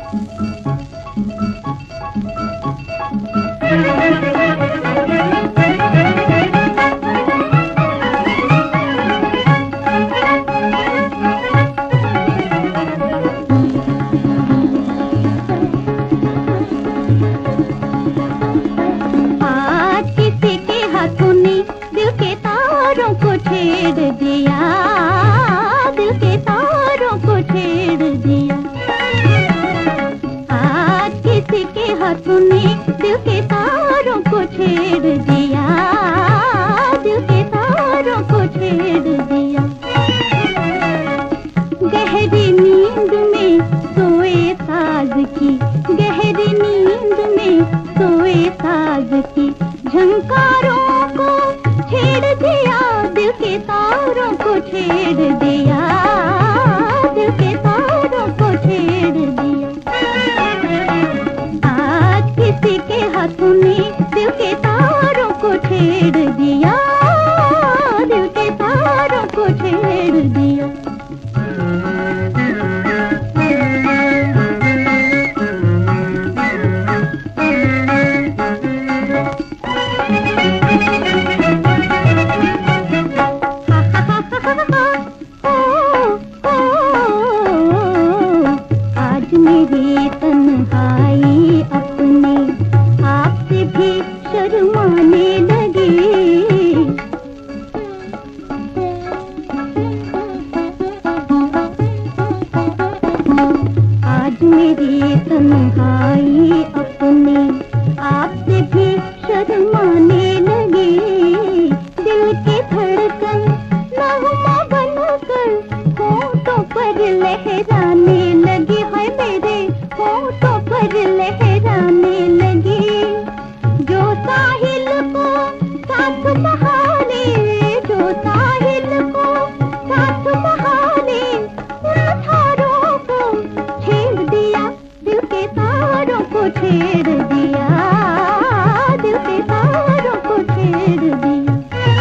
छेड़ दिया, दिल के तारों को छेड़ दिया। आज किसी के हाथों ने दिल के तारों को छेड़ दिया, दिल के तारों को छेड़ दिया। गहरी नींद में सोए साज की, गहरी नींद में सोए साज की झंकारों को छेड़ दिया, दिल के तारों को छेड़ दिया, दिल के तारों को छेड़ दिया। आज किसी के हाथों ने दिल के तारों को छेड़ दिया, दिल के तारों को छेड़ दिया। मेरी तन्हाई अपने आप से भी शर्माने लगी। आज मेरी तन्हाई अपने आप से भी शर्माने लगी। दिल की धड़कन नगमा बनकर होठों पर लहराने लगी, है मेरे होठों पर लहराने लगी। जो साहिल को साथ बहाने, जो साहिल को साथ बहाने, उन तारों को छेड़ दिया, दिल के तारों को छेड़ दिया, दिल के तारों को छेड़ दिया।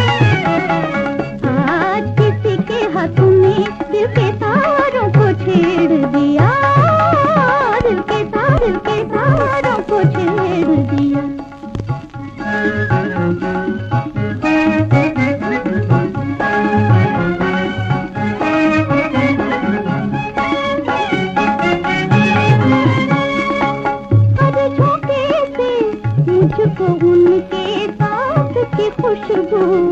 आज किसी के हाथों में दिल के तारों को छेड़ दिया, दिल के तारों को छेड़ दिया। हर झोंके से मुझको उनके साथ की खुशबू